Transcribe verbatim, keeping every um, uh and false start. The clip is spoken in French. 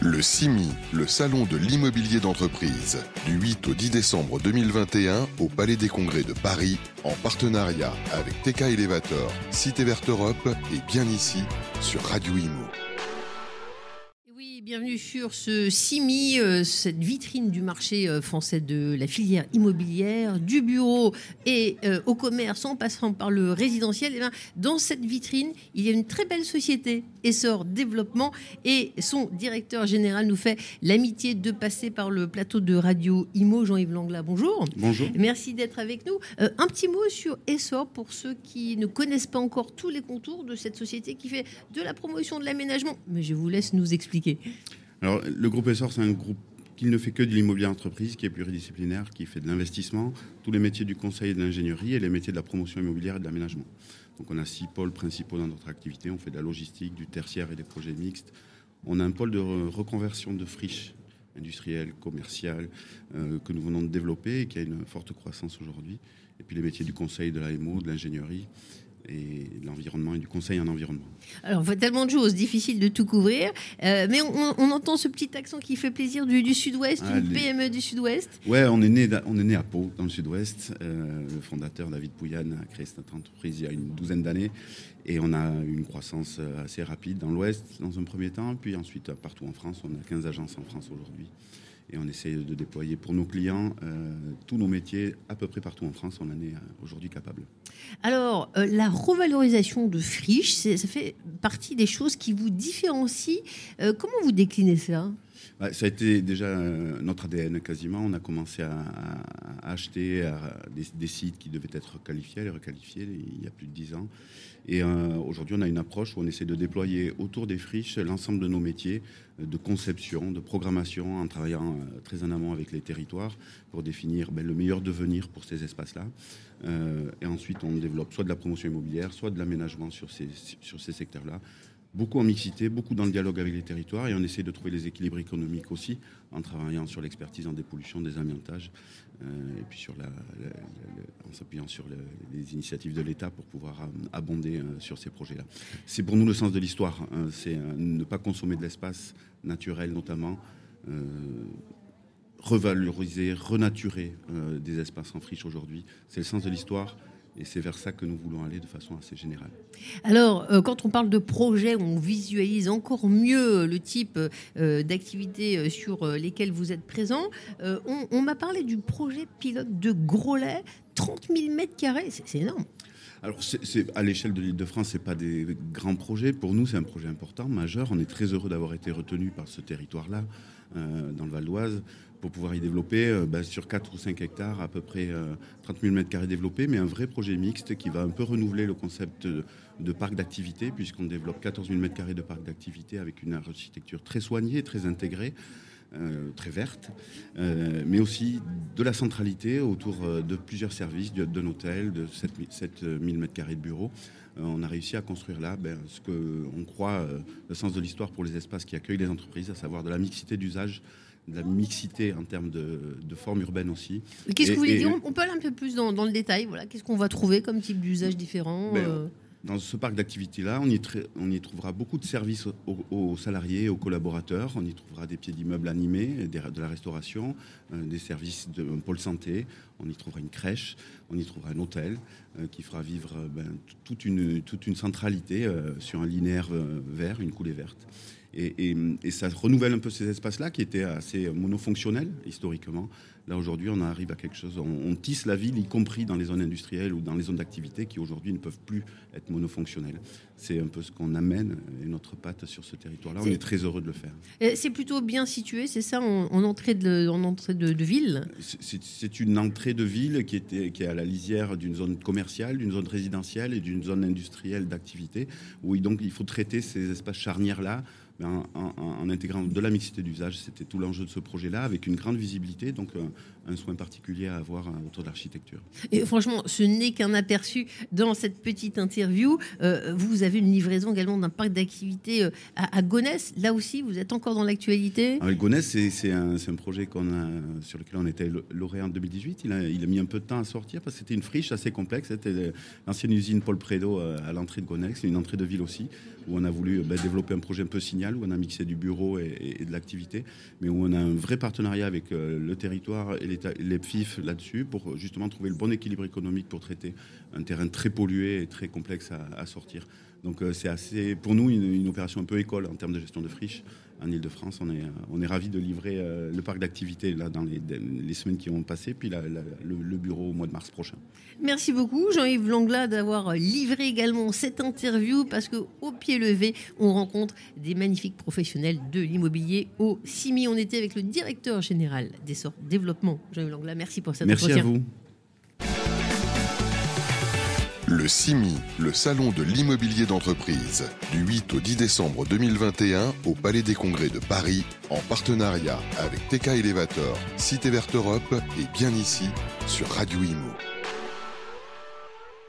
Le C I M I, le salon de l'immobilier d'entreprise, du huit au dix décembre deux mille vingt et un au Palais des Congrès de Paris, en partenariat avec T K Elevator, Cité Verte Europe et Bien Ici sur Radio Imo. Bienvenue sur ce C I M I, euh, cette vitrine du marché euh, français de la filière immobilière, du bureau et euh, au commerce en passant par le résidentiel. Et bien, dans cette vitrine, il y a une très belle société, Essor Développement, et son directeur général nous fait l'amitié de passer par le plateau de Radio Imo. Jean-Yves Langla, bonjour. Bonjour. Merci d'être avec nous. Euh, un petit mot sur Essor pour ceux qui ne connaissent pas encore tous les contours de cette société qui fait de la promotion de l'aménagement. Mais je vous laisse nous expliquer. Alors, le groupe Essor, c'est un groupe qui ne fait que de l'immobilier entreprise, qui est pluridisciplinaire, qui fait de l'investissement, tous les métiers du conseil et de l'ingénierie et les métiers de la promotion immobilière et de l'aménagement. Donc, on a six pôles principaux dans notre activité. On fait de la logistique, du tertiaire et des projets mixtes. On a un pôle de reconversion de friches industrielles, commerciales, euh, que nous venons de développer et qui a une forte croissance aujourd'hui. Et puis, les métiers du conseil, de l'A M O, de l'ingénierie et de l'environnement et du conseil en environnement. Alors, on fait tellement de choses, difficile de tout couvrir, euh, mais on, on entend ce petit accent qui fait plaisir du, du Sud-Ouest, ah, une les... P M E du Sud-Ouest. Ouais, on est né, on est né à Pau, dans le Sud-Ouest. Euh, le fondateur David Pouyanne a créé cette entreprise il y a une douzaine d'années, et on a une croissance assez rapide dans l'Ouest, dans un premier temps, puis ensuite partout en France. On a quinze agences en France aujourd'hui. Et on essaie de déployer pour nos clients euh, tous nos métiers à peu près partout en France. On en est euh, aujourd'hui capable. Alors, euh, la revalorisation de friches, ça fait partie des choses qui vous différencient. Euh, comment vous déclinez ça ? Bah, ça a été déjà euh, notre A D N quasiment. On a commencé à, à acheter à des, des sites qui devaient être qualifiés, les requalifiés il y a plus de dix ans. Et euh, aujourd'hui, on a une approche où on essaie de déployer autour des friches l'ensemble de nos métiers de conception, de programmation, en travaillant euh, très en amont avec les territoires pour définir ben, le meilleur devenir pour ces espaces-là. Euh, et ensuite, on développe soit de la promotion immobilière, soit de l'aménagement sur ces, sur ces secteurs-là. Beaucoup en mixité, beaucoup dans le dialogue avec les territoires, et on essaie de trouver les équilibres économiques aussi en travaillant sur l'expertise en dépollution, désamiantage, euh, et puis sur la, la, la, en s'appuyant sur le, les initiatives de l'État pour pouvoir euh, abonder euh, sur ces projets-là. C'est pour nous le sens de l'histoire, hein, c'est euh, ne pas consommer de l'espace naturel notamment, euh, revaloriser, renaturer euh, des espaces en friche aujourd'hui. C'est le sens de l'histoire. Et c'est vers ça que nous voulons aller de façon assez générale. Alors, euh, quand on parle de projet, on visualise encore mieux le type euh, d'activités sur lesquelles vous êtes présent. Euh, on, on m'a parlé du projet pilote de Grollet, trente mille mètres carrés, c'est, c'est énorme. Alors, c'est, c'est, à l'échelle de l'Île-de-France, ce n'est pas des grands projets. Pour nous, c'est un projet important, majeur. On est très heureux d'avoir été retenu par ce territoire-là, euh, dans le Val d'Oise, pour pouvoir y développer euh, bah, sur quatre ou cinq hectares, à peu près euh, trente mille mètres carrés développés, mais un vrai projet mixte qui va un peu renouveler le concept de, de parc d'activité, puisqu'on développe quatorze mille mètres carrés de parc d'activité avec une architecture très soignée, très intégrée. Euh, très verte, euh, mais aussi de la centralité autour euh, de plusieurs services, de, d'un hôtel, de sept mille mètres carrés de bureaux. Euh, on a réussi à construire là ben, ce qu'on croit, euh, le sens de l'histoire pour les espaces qui accueillent les entreprises, à savoir de la mixité d'usage, de la mixité en termes de, de forme urbaine aussi. Qu'est-ce et, que vous voulez et, dire ? On peut aller un peu plus dans, dans le détail. Voilà. Qu'est-ce qu'on va trouver comme type d'usage différent ? ben, euh... Dans ce parc d'activités-là, on y, tra- on y trouvera beaucoup de services aux, aux salariés, aux collaborateurs. On y trouvera des pieds d'immeubles animés, des, de la restauration, euh, des services de un pôle santé. On y trouvera une crèche, on y trouvera un hôtel euh, qui fera vivre euh, ben, toute, une, toute une centralité euh, sur un linéaire euh, vert, une coulée verte. Et, et, et ça renouvelle un peu ces espaces-là qui étaient assez monofonctionnels historiquement. Là, aujourd'hui, on arrive à quelque chose, on, on tisse la ville, y compris dans les zones industrielles ou dans les zones d'activité qui, aujourd'hui, ne peuvent plus être monofonctionnelles. C'est un peu ce qu'on amène, et notre patte sur ce territoire-là. C'est... On est très heureux de le faire. C'est plutôt bien situé, c'est ça, en, en entrée, de, en entrée de, de ville ? c'est, c'est une entrée de ville qui, était, qui est à la lisière d'une zone commerciale, d'une zone résidentielle et d'une zone industrielle d'activité, où donc il faut traiter ces espaces charnières-là En, en, en intégrant de la mixité d'usage. C'était tout l'enjeu de ce projet-là, avec une grande visibilité, donc un, un soin particulier à avoir autour de l'architecture. Et franchement, ce n'est qu'un aperçu dans cette petite interview. Euh, vous avez une livraison également d'un parc d'activités à, à Gonesse. Là aussi, vous êtes encore dans l'actualité. Alors, Gonesse, c'est, c'est, un, c'est un projet qu'on a, sur lequel on était lauréat en deux mille dix-huit. Il a, il a mis un peu de temps à sortir parce que c'était une friche assez complexe. C'était l'ancienne usine Paul Prédo à l'entrée de Gonesse, une entrée de ville aussi. où on a voulu bah, développer un projet un peu signal, où on a mixé du bureau et, et, et de l'activité, mais où on a un vrai partenariat avec euh, le territoire et les, les P F I F là-dessus pour justement trouver le bon équilibre économique pour traiter un terrain très pollué et très complexe à, à sortir. Donc euh, c'est assez, pour nous, une, une opération un peu école en termes de gestion de friches. En Ile-de-France, on est, on est ravis de livrer euh, le parc d'activités là, dans les, les semaines qui ont passé, puis la, la, le, le bureau au mois de mars prochain. Merci beaucoup Jean-Yves Langla d'avoir livré également cette interview, parce qu'au pied levé, on rencontre des magnifiques professionnels de l'immobilier au C I M I. On était avec le directeur général d'Essor Développement, Jean-Yves Langla. Merci pour cet Merci entretien. Merci à vous. Le C I M I, le salon de l'immobilier d'entreprise, du huit au dix décembre deux mille vingt et un au Palais des Congrès de Paris, en partenariat avec T K Elevator, Cité Verte Europe et Bien Ici sur Radio Imo.